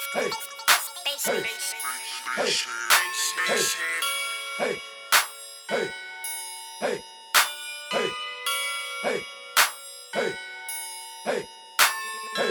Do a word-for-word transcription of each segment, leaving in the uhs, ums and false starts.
hey, hey, hey, hey, hey, hey, hey, hey, hey, hey, hey, hey,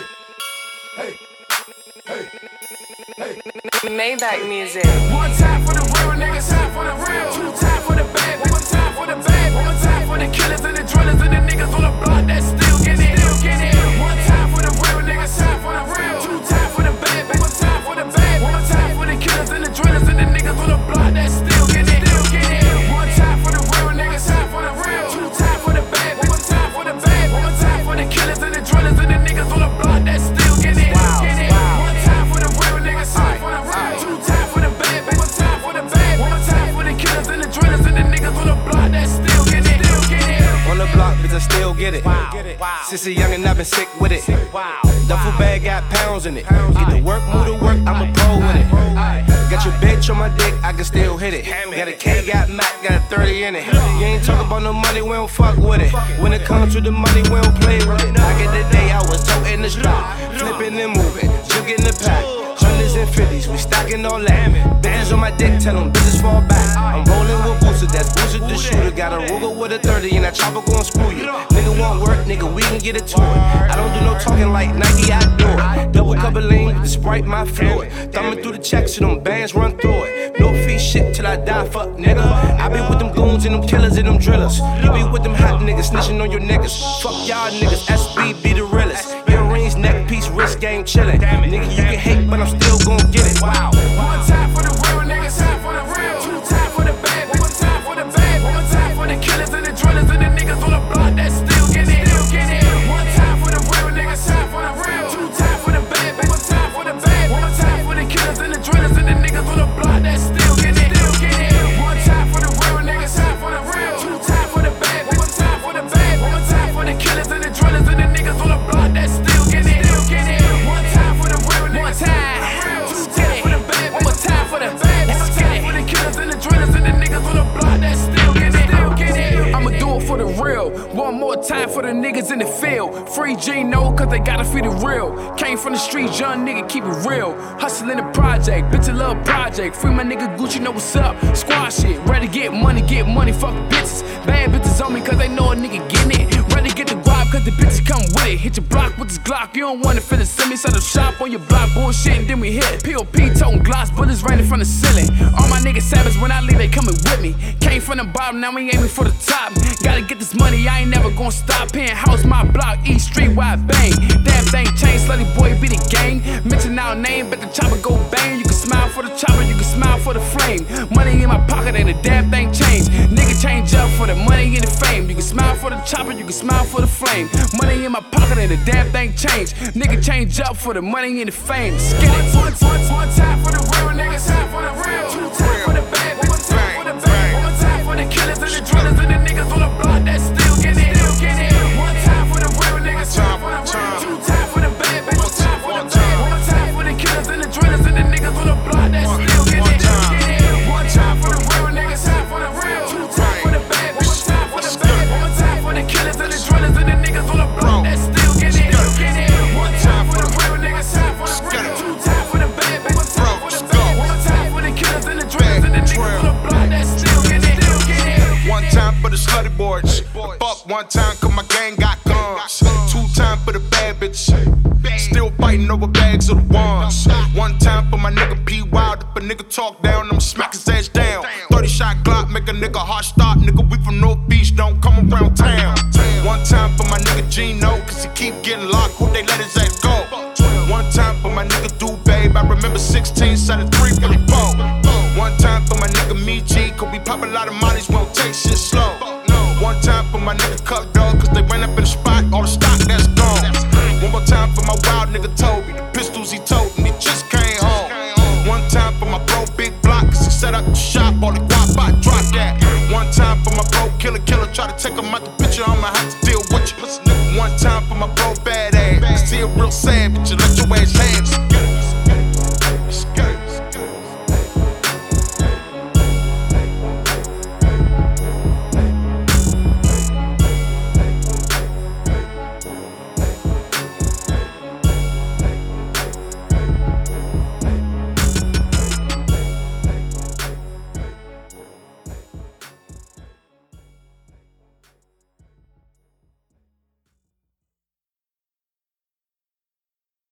hey, hey, hey. Maybach music. One time for the real niggas, time for the real. Two time for the bad, one time for the bad. One time for the killers and the drillers and the niggas on the block that still get it, still get it. One time for the real niggas, time for the real. Two time for the bad, one time for the bad. One time for the killers and the drillers and the niggas on the block that still get it, still get it. One time for the real niggas, time for the real. Two time for the bad, one time for the bad. One time for the killers and the drillers and the niggas on the block that still get it, still get it. One time for the real niggas, time for the real. Two time for the bad, one time for the bad. One time for the killers and the drillers and the niggas on the block that still get it, still get it. On the block, bitch, I still get it. Wow. Since a youngin', I've been sick with it. Wow. Duffel bag got pounds in it. Get to work, move to work, I'm a pro with it. Got your bitch on my dick, I can still hit it. Got a K, got Mac, got a thirty in it. You ain't talking about no money, we don't fuck with it. When it comes to the money, we don't play with it. Back in the day, I was toting the strap, flipping and moving, jugging the pack. Hundreds and fifties, we stacking all that. Bitches on my dick, tell them bitches fall back. I'm rolling with Booster, that's Booster the shooter. Got a Ruger with a thirty and that chopper gon' screw you. Nigga want work, nigga, we can get it to it. I don't do no talking like Nike, I do it. Double cup of lean, the Sprite, my fluid. Thumbing through the checks, so them bands run through it. No fee shit till I die, fuck nigga. I be with them goons and them killers and them drillers. You be with them hot niggas, snitching on your niggas. Fuck y'all niggas, S B be the realest. Earrings, neck piece, wrist game chillin'. Nigga, you can hate, but I'm still gon' get it. Wow. One time for the real niggas, time for the real. Two time for the bad, one time for the bad. One time for the killers and the drillers and the niggas on the block that still get it, still get it. One time for the real niggas, time for the real. Two time for the bad, one time for the bad. One time for the killers and the drillers and the niggas on the block that still get it, still get it. One time for the real niggas, time for the real. Two time for the bad, one time for the bad. One time for the killers and the drillers and the niggas on the block that still get it, still get it. One time for the real niggas, time. Two time for the bad, one more time for the bad. One time for the killers and the drillers and the niggas on the block that still get it, still get it. I'ma do it for the real. One more time for the niggas in the field. Free Gino, cause they gotta feed it real. Came from the streets, young nigga, keep it real. Hustle in the project, bitch, I love project. Free my nigga Gucci, know what's up. Squad shit, ready to get money, get money, fuck bitches. Bad bitches on me, cause they know a nigga getting it. Ready to get the guap, cause the bitches come with it. Hit your block with this Glock, you don't wanna feel it. Send me set up shop on your block, bullshit, and then we hit. P O P toting gloss, bullets raining from the ceiling. All my niggas savage, when I leave, they coming with me. Came from the bottom, now we aiming for the top. Gotta get this money, I ain't never gonna stop. Penthouse, my block, East Street, wide bang. Damn thing changed, slutty boy, be the gang. Mention our name, bet the chopper go bang. You can smile for the chopper, you can smile for the flame. Money in my pocket, ain't a damn thing changed. Nigga change up for the money and the fame. You can smile for the chopper, you can smile for the flame. Money in my pocket, ain't a damn thing changed. Nigga change up for the money and the fame. Just get it. One, one, one time for the real niggas, time for the real. Two time for the bad, one time for the bad. One time for the killers and the drillers and the niggas on the block that still get it, still get it. One time for the real niggas, time for the real. Two time for the bad, one time for the bad. One time for the killers and the drillers and the niggas on the block that still get it, still get it. One time for the real niggas, time for the real. Two time for the bad, one time for the bad. One time for the killers and the drillers and the niggas on the block that still get it, still get it. One time for the real niggas, time for the real. Two time for the bad, one time for the bad. One time for the killers and the drillers and the niggas on the block that still get it, still get it. One time for the slutty boys. Fuck one time cause my gang got guns. Two time for the bad bitch. Still fighting over bags of the ones. One time for my nigga P Wild. If a nigga talk down, I'ma smack his ass down. thirty shot Glock, make a nigga heart stop. Nigga, we from North Beach, don't come around town. One time for my nigga Gino, cause he keep getting locked, who they let his ass go. One time for my nigga Do Babe, I remember sixteen, set of three for the bow. One time for my nigga Me G, cause we pop a lot of mollies, won't take shit slow. One time for my nigga Cup Dog, cause they ran up in the spot, all the stock that's gone. One more time for my wild nigga Toby, the pistols he took.